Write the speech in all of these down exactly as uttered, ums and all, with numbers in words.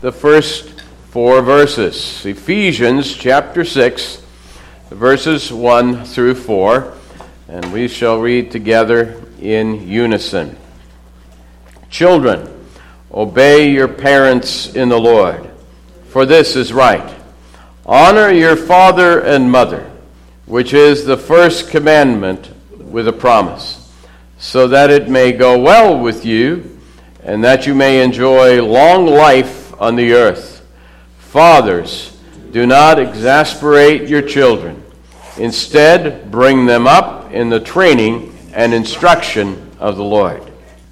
the first four verses. Ephesians chapter six, verses one through four, and we shall read together in unison. Children, obey your parents in the Lord, for this is right. Honor your father and mother, which is the first commandment with a promise, so that it may go well with you, and that you may enjoy long life on the earth. Fathers, do not exasperate your children. Instead, bring them up in the training and instruction of the Lord.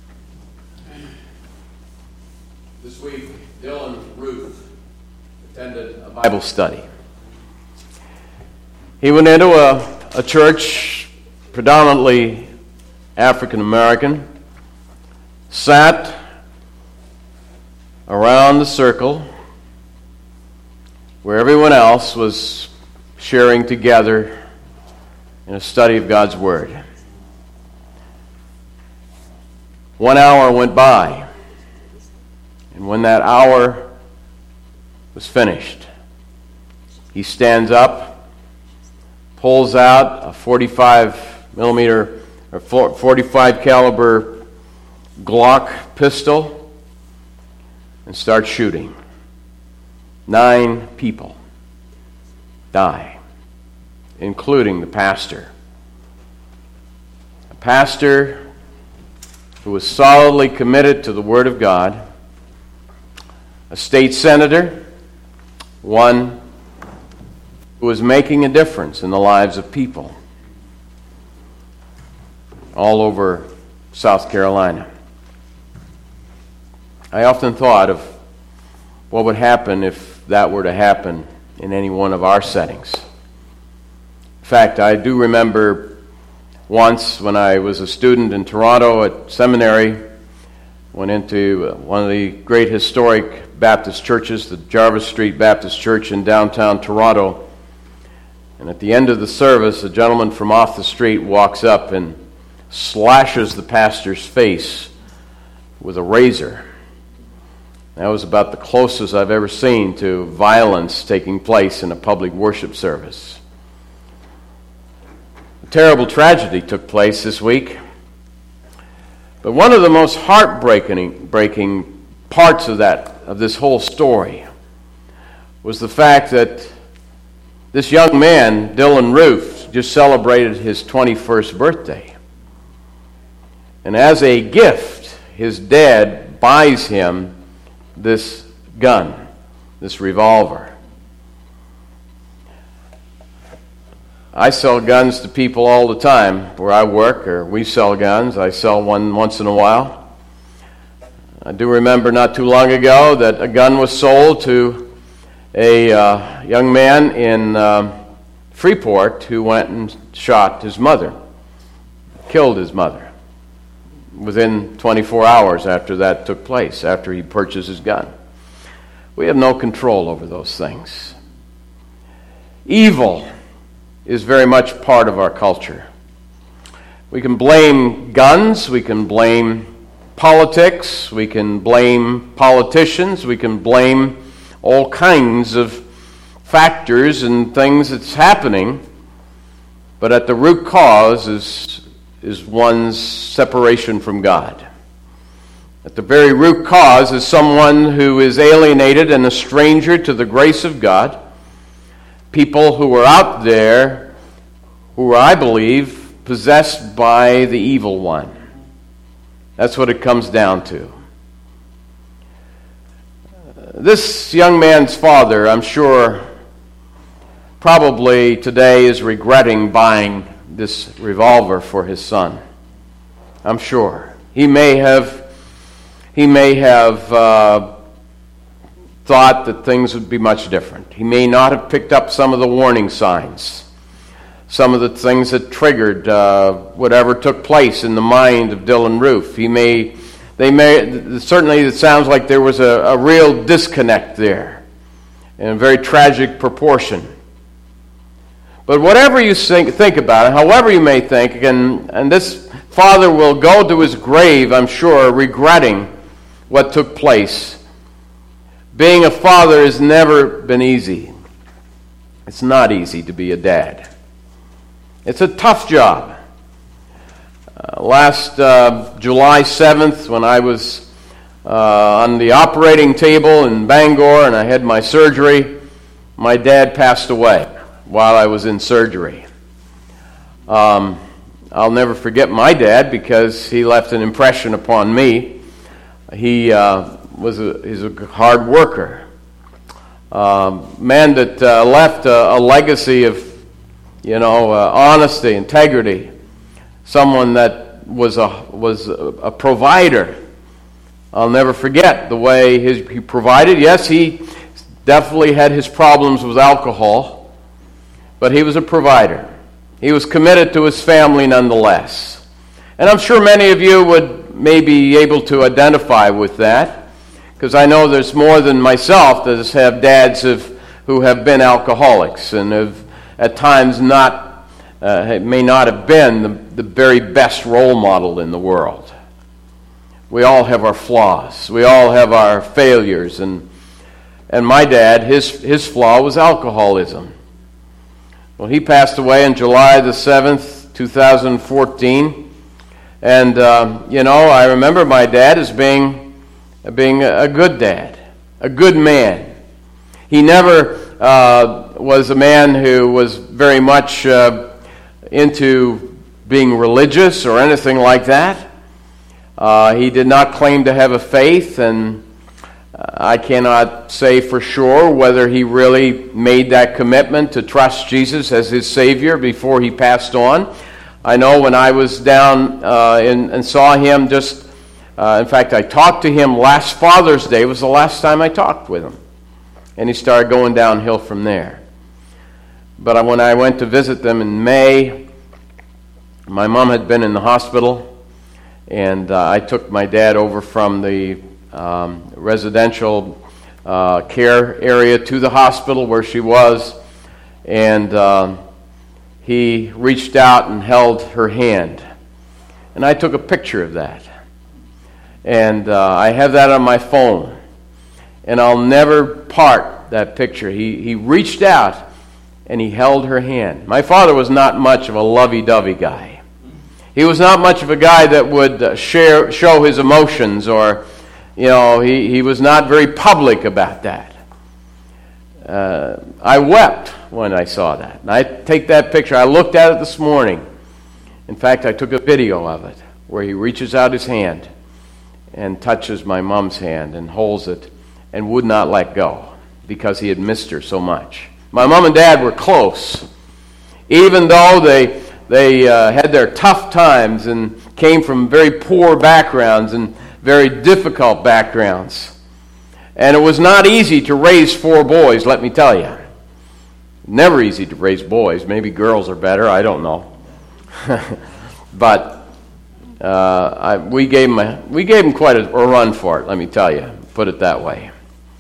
This week, Dylan Ruth attended a Bible study. He went into a, a church predominantly African American, sat around the circle where everyone else was sharing together in a study of God's Word. One hour went by, and when that hour was finished, he stands up, pulls out a forty-five millimeter or forty-five caliber Glock pistol, and start shooting. Nine people die, including the pastor. A pastor who was solidly committed to the Word of God, a state senator, one who was making a difference in the lives of people all over South Carolina. I often thought of what would happen if that were to happen in any one of our settings. In fact, I do remember once when I was a student in Toronto at seminary, went into one of the great historic Baptist churches, the Jarvis Street Baptist Church in downtown Toronto, and at the end of the service, a gentleman from off the street walks up and slashes the pastor's face with a razor. That was about the closest I've ever seen to violence taking place in a public worship service. A terrible tragedy took place this week. But one of the most heartbreaking breaking parts of that, of this whole story, was the fact that this young man, Dylan Ruth, just celebrated his twenty-first birthday. And as a gift, his dad buys him this gun, this revolver. I sell guns to people all the time where I work, or we sell guns. I sell one once in a while. I do remember not too long ago that a gun was sold to a uh, young man in um, Freeport who went and shot his mother, killed his mother, within twenty-four hours after that took place, after he purchased his gun. We have no control over those things. Evil is very much part of our culture. We can blame guns, we can blame politics, we can blame politicians, we can blame all kinds of factors and things that's happening, but at the root cause is is one's separation from God. At the very root cause is someone who is alienated and a stranger to the grace of God. People who are out there who are, I believe, possessed by the evil one. That's what it comes down to. This young man's father, I'm sure, probably today is regretting buying this revolver for his son. I'm sure. He may have he may have uh, thought that things would be much different. He may not have picked up some of the warning signs, some of the things that triggered uh, whatever took place in the mind of Dylan Ruth. He may, they may, certainly it sounds like there was a, a real disconnect there, in a very tragic proportion. But whatever you think, think about it, however you may think, and, and this father will go to his grave, I'm sure, regretting what took place. Being a father has never been easy. It's not easy to be a dad. It's a tough job. Uh, last uh, July seventh, when I was uh, on the operating table in Bangor and I had my surgery, my dad passed away while I was in surgery. Um, I'll never forget my dad because he left an impression upon me. He uh, was a, he's a hard worker. Um, man that uh, left a, a legacy of, you know, uh, honesty, integrity. Someone that was a was a, a provider. I'll never forget the way his, he provided. Yes, he definitely had his problems with alcohol, but he was a provider. He was committed to his family nonetheless. And I'm sure many of you would maybe be able to identify with that, because I know there's more than myself that have dads have, who have been alcoholics and have at times not, uh, may not have been the, the very best role model in the world. We all have our flaws. We all have our failures. And and my dad, his his flaw was alcoholism. Well, he passed away on July the seventh, two thousand fourteen. And, um, you know, I remember my dad as being, being a good dad, a good man. He never uh, was a man who was very much uh, into being religious or anything like that. Uh, he did not claim to have a faith, and I cannot say for sure whether he really made that commitment to trust Jesus as his Savior before he passed on. I know when I was down uh, in, and saw him just, uh, in fact, I talked to him last Father's Day. It was the last time I talked with him. And he started going downhill from there. But when I went to visit them in May, my mom had been in the hospital, and uh, I took my dad over from the Um, residential uh, care area to the hospital where she was, and uh, he reached out and held her hand, and I took a picture of that, and uh, I have that on my phone, and I'll never part that picture. He he reached out and he held her hand. My father was not much of a lovey-dovey guy. He was not much of a guy that would uh, share show his emotions, or You know, he, he was not very public about that. Uh, I wept when I saw that. And I take that picture. I looked at it this morning. In fact, I took a video of it where he reaches out his hand and touches my mom's hand and holds it and would not let go because he had missed her so much. My mom and dad were close. Even though they, they uh, had their tough times and came from very poor backgrounds and very difficult backgrounds. And it was not easy to raise four boys, let me tell you. Never easy to raise boys. Maybe girls are better, I don't know. But uh, I, we gave them a, we gave them quite a, a run for it, let me tell you. Put it that way.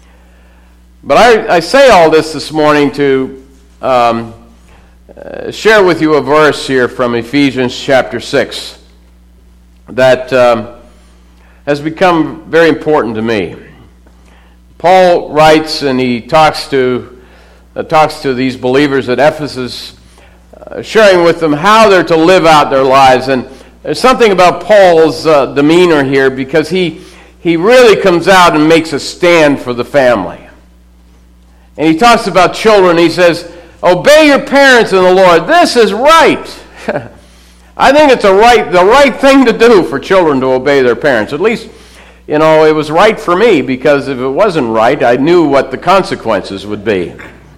But I, I say all this this morning to um, uh, share with you a verse here from Ephesians chapter six that Um, has become very important to me. Paul writes, and he talks to uh, talks to these believers at Ephesus, uh, sharing with them how they're to live out their lives. And there's something about Paul's uh, demeanor here, because he he really comes out and makes a stand for the family. And he talks about children. He says, "Obey your parents in the Lord. This is right." I think it's a right, the right thing to do for children to obey their parents. At least, you know, it was right for me, because if it wasn't right, I knew what the consequences would be.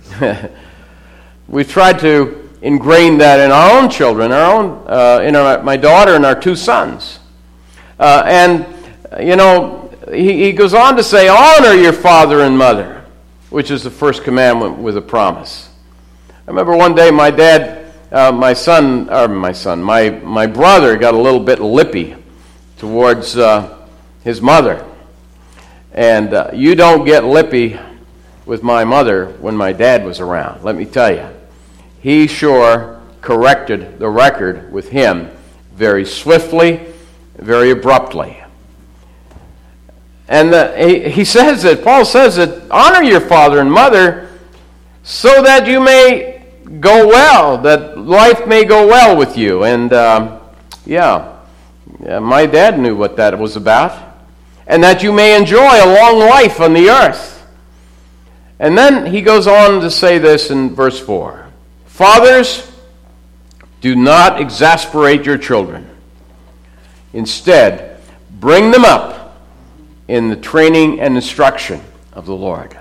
We've tried to ingrain that in our own children, our own, uh, in our, my daughter and our two sons. Uh, and, you know, he, he goes on to say, "Honor your father and mother," which is the first commandment with a promise. I remember one day my dad... Uh, my son, or my son, my, my brother got a little bit lippy towards uh, his mother. And uh, you don't get lippy with my mother when my dad was around, let me tell you. He sure corrected the record with him very swiftly, very abruptly. And the, he, he says that, Paul says that, honor your father and mother so that you may go well, that life may go well with you. And uh, yeah, yeah, my dad knew what that was about. And that you may enjoy a long life on the earth. And then he goes on to say this in verse four. Fathers, do not exasperate your children. Instead, bring them up in the training and instruction of the Lord.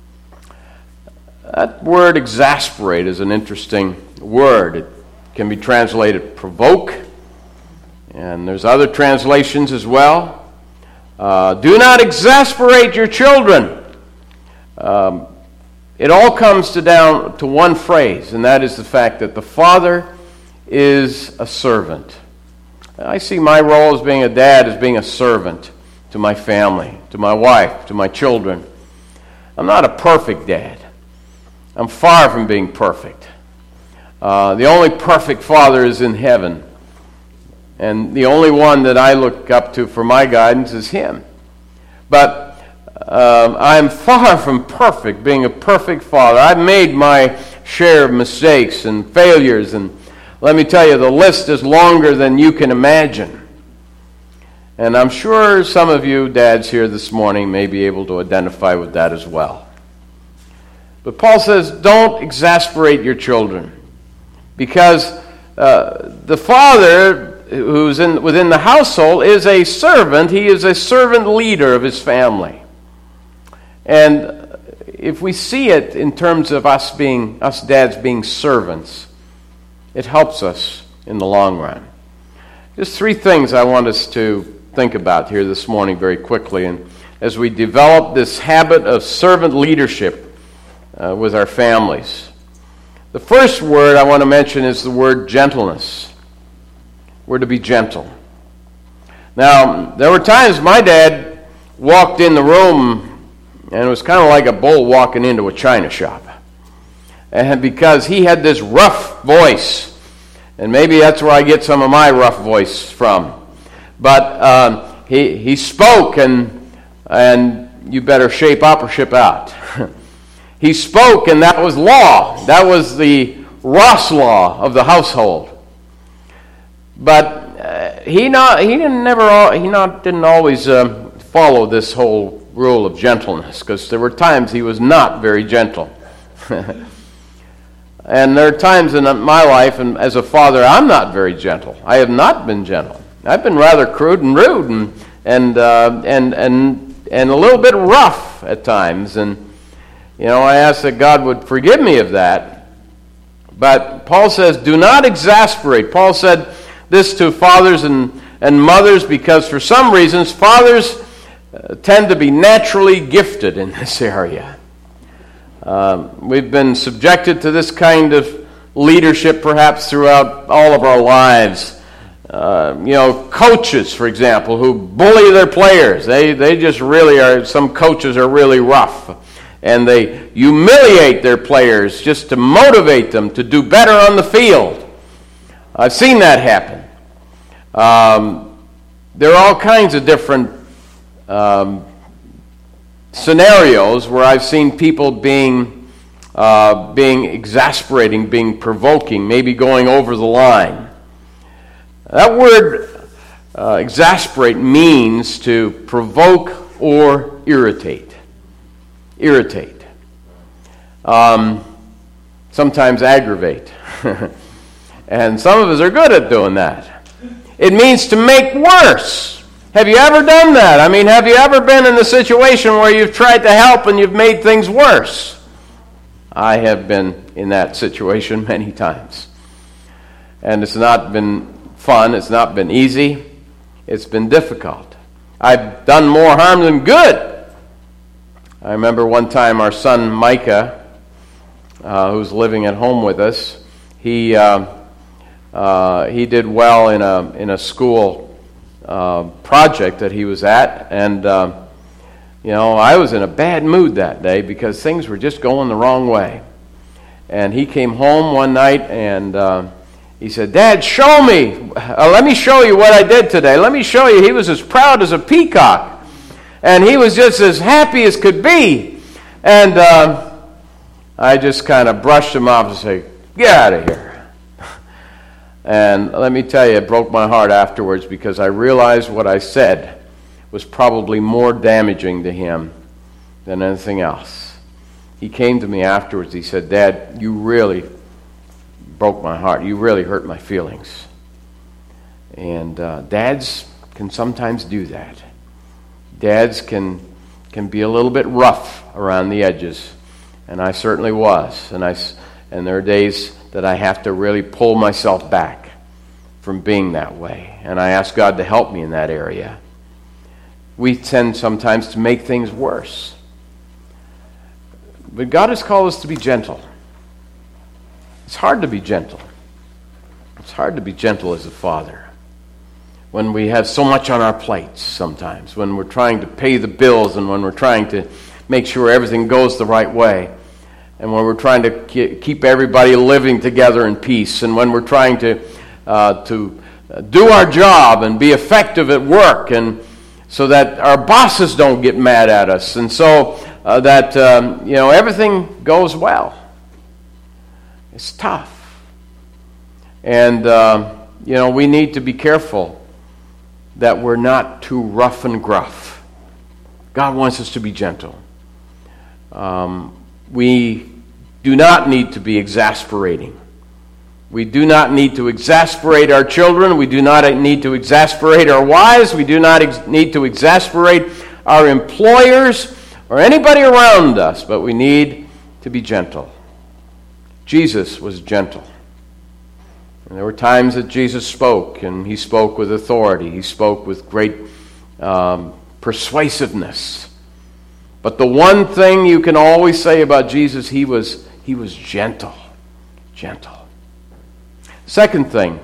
That word exasperate is an interesting word. It can be translated provoke, and there's other translations as well. Uh, do not exasperate your children. Um, it all comes to down to one phrase, and that is the fact that the father is a servant. I see my role as being a dad as being a servant to my family, to my wife, to my children. I'm not a perfect dad. I'm far from being perfect. Uh, the only perfect father is in heaven. And the only one that I look up to for my guidance is him. But um, I'm far from perfect, being a perfect father. I've made my share of mistakes and failures, and let me tell you, the list is longer than you can imagine. And I'm sure some of you dads here this morning may be able to identify with that as well. But Paul says, don't exasperate your children. Because uh, the father who's in, within the household is a servant. He is a servant leader of his family. And if we see it in terms of us being, us dads being servants, it helps us in the long run. Just three things I want us to think about here this morning very quickly, and as we develop this habit of servant leadership uh, with our families. The first word I want to mention is the word gentleness. We're to be gentle. Now, there were times my dad walked in the room, and it was kind of like a bull walking into a china shop. And because he had this rough voice, and maybe that's where I get some of my rough voice from. But um, he he spoke, and and you better shape up or ship out. He spoke, and that was law. That was the Ross law of the household. But uh, he not he didn't never he not didn't always uh, follow this whole rule of gentleness, because there were times he was not very gentle. And there are times in my life, and as a father, I'm not very gentle. I have not been gentle. I've been rather crude and rude, and and uh, and and and a little bit rough at times. And you know, I ask that God would forgive me of that. But Paul says, "Do not exasperate." Paul said this to fathers and and mothers because, for some reasons, fathers uh, tend to be naturally gifted in this area. Um, we've been subjected to this kind of leadership perhaps throughout all of our lives. Uh, you know, coaches, for example, who bully their players. They they just really are, some coaches are really rough. And they humiliate their players just to motivate them to do better on the field. I've seen that happen. Um, there are all kinds of different um, scenarios where I've seen people being uh, being exasperating, being provoking, maybe going over the line. That word uh, exasperate means to provoke or irritate. Irritate. Um, sometimes aggravate. And some of us are good at doing that. It means to make worse. Have you ever done that? I mean, have you ever been in the situation where you've tried to help and you've made things worse? I have been in that situation many times. And it's not been fun. It's not been easy. It's been difficult. I've done more harm than good. I remember one time our son Micah, uh, who's living at home with us, he uh, uh, he did well in a in a school uh, project that he was at, and uh, you know, I was in a bad mood that day because things were just going the wrong way. And he came home one night and uh, he said, "Dad, show me. Uh, let me show you what I did today. Let me show you." He was as proud as a peacock. And he was just as happy as could be. And uh, I just kind of brushed him off and said, "Get out of here." And let me tell you, it broke my heart afterwards because I realized what I said was probably more damaging to him than anything else. He came to me afterwards. He said, "Dad, you really broke my heart. You really hurt my feelings." And uh, dads can sometimes do that. Dads can can be a little bit rough around the edges, and I certainly was. And I and there are days that I have to really pull myself back from being that way, and I ask God to help me in that area. We tend sometimes to make things worse, but God has called us to be gentle. It's hard to be gentle. It's hard to be gentle as a father when we have so much on our plates sometimes, when we're trying to pay the bills and when we're trying to make sure everything goes the right way, and when we're trying to keep everybody living together in peace, and when we're trying to uh, to do our job and be effective at work, and so that our bosses don't get mad at us, and so uh, that um, you know everything goes well. It's tough, and uh, you know we need to be careful that we're not too rough and gruff. God wants us to be gentle. Um, we do not need to be exasperating. We do not need to exasperate our children. We do not need to exasperate our wives. We do not ex- need to exasperate our employers or anybody around us, but we need to be gentle. Jesus was gentle. And there were times that Jesus spoke, and he spoke with authority. He spoke with great um, persuasiveness. But the one thing you can always say about Jesus, he was he was gentle. Gentle. Second thing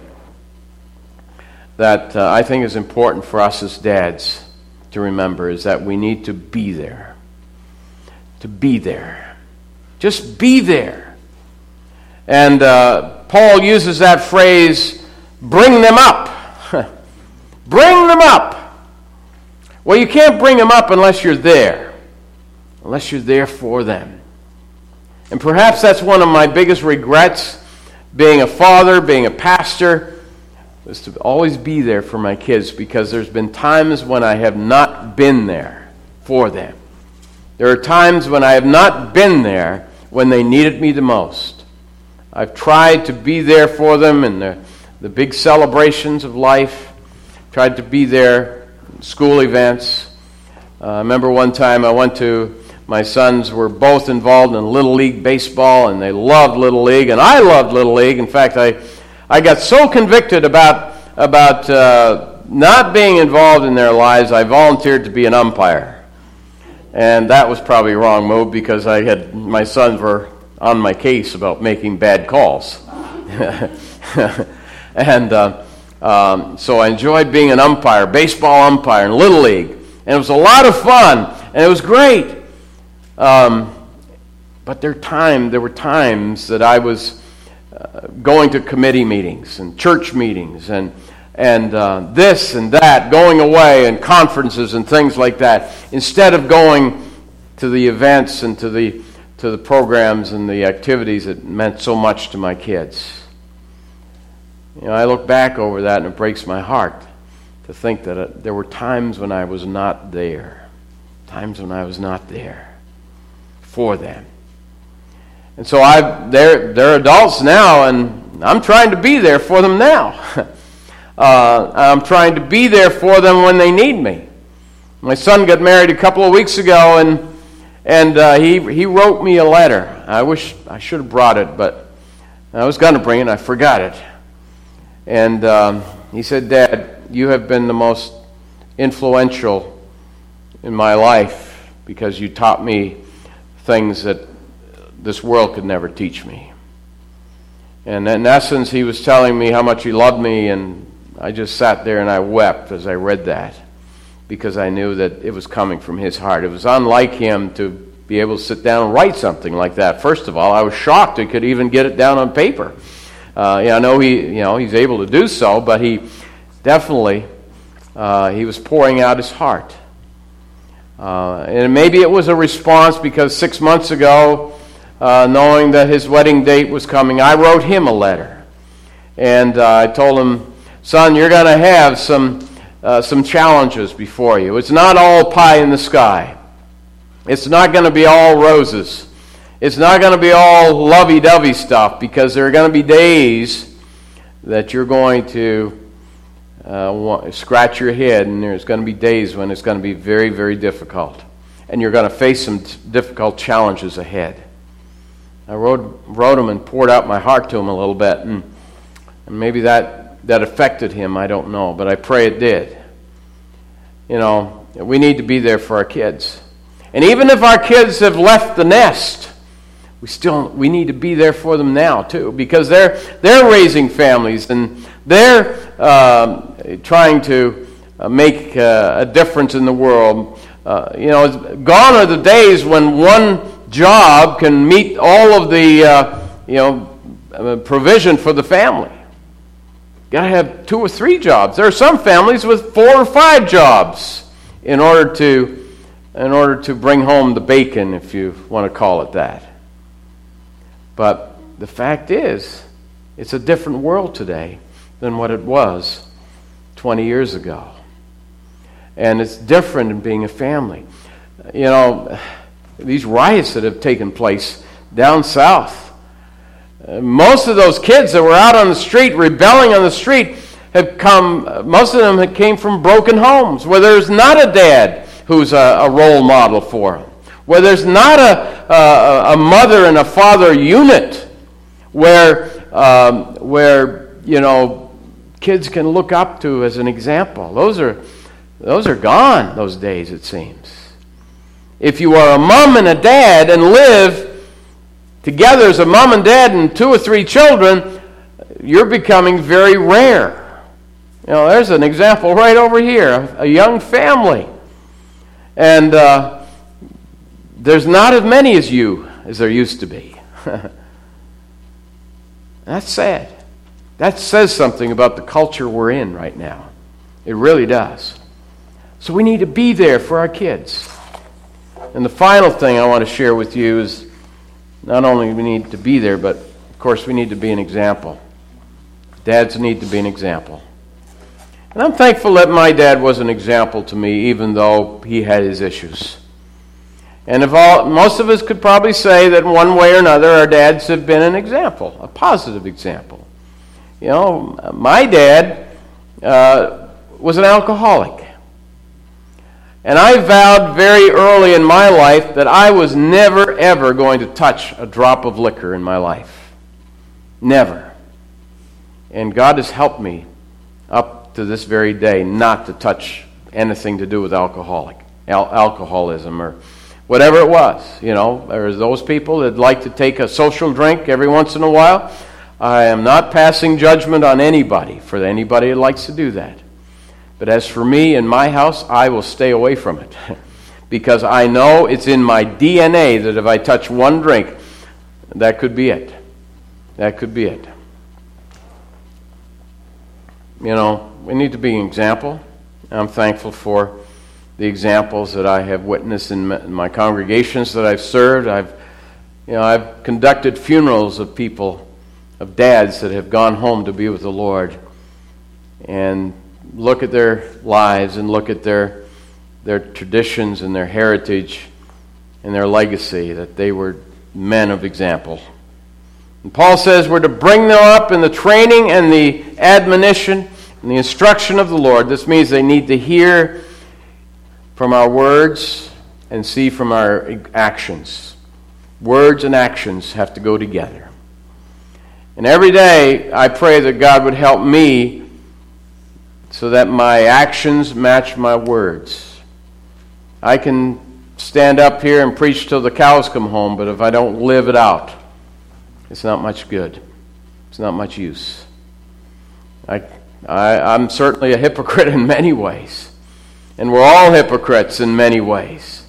that uh, I think is important for us as dads to remember is that we need to be there. To be there. Just be there. And uh, Paul uses that phrase, bring them up. Bring them up. Well, you can't bring them up unless you're there. Unless you're there for them. And perhaps that's one of my biggest regrets, being a father, being a pastor, is to always be there for my kids, because there's been times when I have not been there for them. There are times when I have not been there when they needed me the most. I've tried to be there for them in the, the big celebrations of life, tried to be there in school events. Uh, I remember one time I went to, my sons were both involved in Little League baseball, and they loved Little League, and I loved Little League. In fact, I, I got so convicted about, about uh, not being involved in their lives, I volunteered to be an umpire. And that was probably a wrong move, because I had my sons were on my case about making bad calls. and uh, um, so I enjoyed being an umpire, baseball umpire in Little League. And it was a lot of fun, and it was great. Um, but there, time, there were times that I was uh, going to committee meetings and church meetings and and uh, this and that, going away and conferences and things like that, instead of going to the events and to the to the programs and the activities that meant so much to my kids. You know, I look back over that and it breaks my heart to think that uh, there were times when I was not there, times when I was not there for them. And so I they're they're adults now, and I'm trying to be there for them now. uh, I'm trying to be there for them when they need me. My son got married a couple of weeks ago, and and uh, he he wrote me a letter. I wish I should have brought it, but I was going to bring it, and I forgot it. And um, he said, "Dad, you have been the most influential in my life because you taught me things that this world could never teach me." And in essence, he was telling me how much he loved me, and I just sat there and I wept as I read that, because I knew that it was coming from his heart. It was unlike him to be able to sit down and write something like that. First of all, I was shocked he could even get it down on paper. Uh, yeah, I know he, you know, he's able to do so, but he definitely uh, he was pouring out his heart. Uh, and maybe it was a response because six months ago, uh, knowing that his wedding date was coming, I wrote him a letter. And uh, I told him, son, you're going to have some, uh, some challenges before you. It's not all pie in the sky. It's not going to be all roses. It's not going to be all lovey-dovey stuff, because there are going to be days that you're going to uh, scratch your head, and there's going to be days when it's going to be very, very difficult. And you're going to face some t- difficult challenges ahead. I wrote, wrote him and poured out my heart to him a little bit, and, and maybe that, that affected him, I don't know, but I pray it did. You know, we need to be there for our kids. And even if our kids have left the nest, we still we need to be there for them now too, because they're they're raising families and they're uh, trying to uh, make uh, a difference in the world. Uh, you know, gone are the days when one job can meet all of the uh, you know uh, provision for the family. Got to have two or three jobs. There are some families with four or five jobs in order to. in order to bring home the bacon, if you want to call it that. But the fact is, it's a different world today than what it was twenty years ago. And it's different in being a family. You know, these riots that have taken place down south, uh, most of those kids that were out on the street, rebelling on the street, have come, most of them had came from broken homes where there's not a dad who's a, a role model for them, where there's not a, a, a mother and a father unit where, um, where you know, kids can look up to as an example. Those are, those are gone, those days, it seems. If you are a mom and a dad and live together as a mom and dad and two or three children, you're becoming very rare. You know, there's an example right over here, a, a young family. And uh, there's not as many as you as there used to be. That's sad. That says something about the culture we're in right now. It really does. So we need to be there for our kids. And the final thing I want to share with you is not only do we need to be there, but of course we need to be an example. Dads need to be an example. And I'm thankful that my dad was an example to me, even though he had his issues. And if all, most of us could probably say that one way or another, our dads have been an example, a positive example. You know, my dad uh, was an alcoholic. And I vowed very early in my life that I was never, ever going to touch a drop of liquor in my life. Never. And God has helped me up to this very day not to touch anything to do with alcoholic, al- alcoholism or whatever it was. You know, there's those people that like to take a social drink every once in a while. I am not passing judgment on anybody for anybody that likes to do that. But as for me in my house, I will stay away from it because I know it's in my D N A that if I touch one drink, that could be it. That could be it. You know, we need to be an example. I'm thankful for the examples that I have witnessed in my congregations that I've served. I've, you know, I've conducted funerals of people, of dads that have gone home to be with the Lord, and look at their lives and look at their their traditions and their heritage and their legacy, that they were men of example. And Paul says we're to bring them up in the training and the admonition and the instruction of the Lord. This means they need to hear from our words and see from our actions. Words and actions have to go together. And every day I pray that God would help me so that my actions match my words. I can stand up here and preach till the cows come home, but if I don't live it out, it's not much good. It's not much use. I, I, I'm certainly a hypocrite in many ways. And we're all hypocrites in many ways.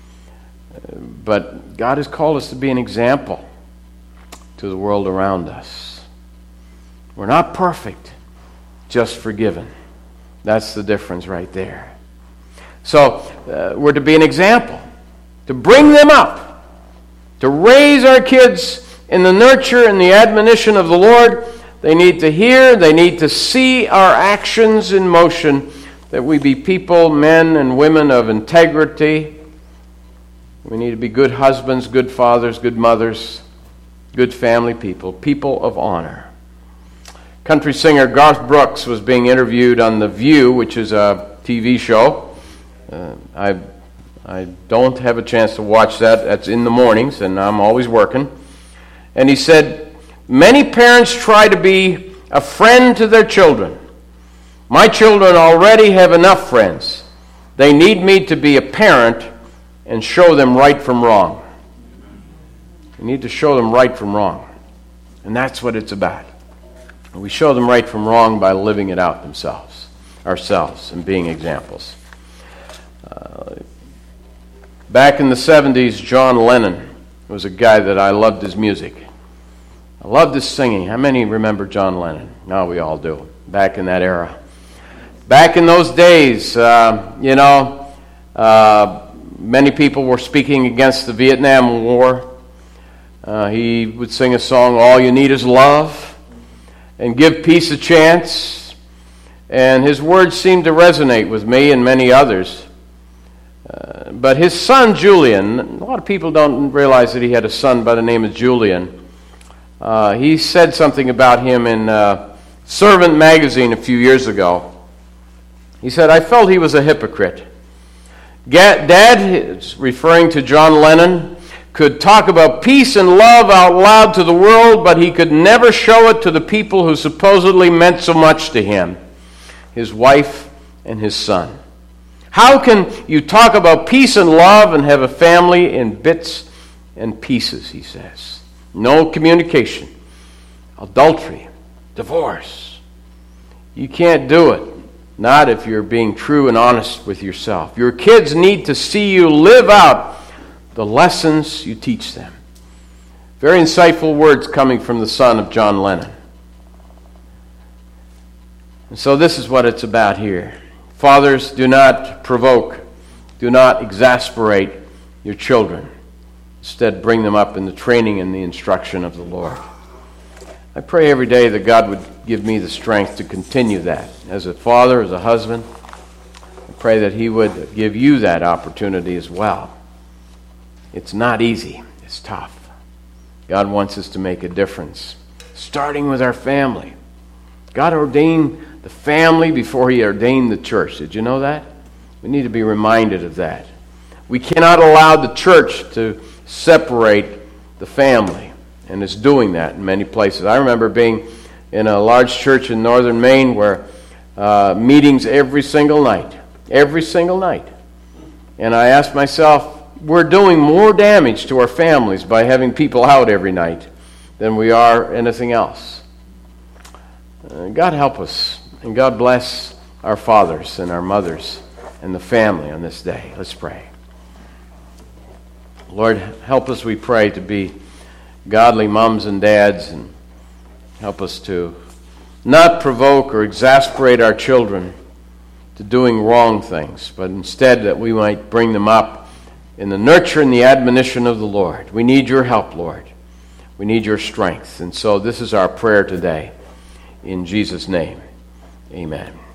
But God has called us to be an example to the world around us. We're not perfect, just forgiven. That's the difference right there. So uh, we're to be an example, to bring them up, to raise our kids in the nurture and the admonition of the Lord. They need to hear, they need to see our actions in motion, that we be people, men and women of integrity. We need to be good husbands, good fathers, good mothers, good family people, people of honor. Country singer Garth Brooks was being interviewed on The View, which is a T V show. Uh, I I don't have a chance to watch that. That's in the mornings, and I'm always working. And he said, many parents try to be a friend to their children. My children already have enough friends. They need me to be a parent and show them right from wrong. We need to show them right from wrong. And that's what it's about. We show them right from wrong by living it out themselves, ourselves, and being examples. Uh, back in the seventies, John Lennon was a guy that I loved his music. I loved his singing. How many remember John Lennon? No, we all do. Back in that era. Back in those days, uh, you know, uh, many people were speaking against the Vietnam War. Uh, he would sing a song, All You Need Is Love, and give peace a chance. And his words seemed to resonate with me and many others. Uh, but his son, Julian, a lot of people don't realize that he had a son by the name of Julian. Uh, he said something about him in uh, Servant magazine a few years ago. He said, I felt he was a hypocrite. Dad, referring to John Lennon, could talk about peace and love out loud to the world, but he could never show it to the people who supposedly meant so much to him, his wife and his son. How can you talk about peace and love and have a family in bits and pieces, he says. No communication, adultery, divorce. You can't do it. Not if you're being true and honest with yourself. Your kids need to see you live out the lessons you teach them. Very insightful words coming from the son of John Lennon. And so this is what it's about here. Fathers, do not provoke, do not exasperate your children. Instead, bring them up in the training and the instruction of the Lord. I pray every day that God would give me the strength to continue that. As a father, as a husband, I pray that He would give you that opportunity as well. It's not easy. It's tough. God wants us to make a difference, starting with our family. God ordained the family before He ordained the church. Did you know that? We need to be reminded of that. We cannot allow the church to separate the family. And it's doing that in many places. I remember being in a large church in northern Maine where uh, meetings every single night. Every single night. And I asked myself, we're doing more damage to our families by having people out every night than we are anything else. Uh, God help us. And God bless our fathers and our mothers and the family on this day. Let's pray. Lord, help us, we pray, to be godly moms and dads, and help us to not provoke or exasperate our children to doing wrong things, but instead that we might bring them up in the nurture and the admonition of the Lord. We need your help, Lord. We need your strength. And so this is our prayer today. In Jesus' name, amen.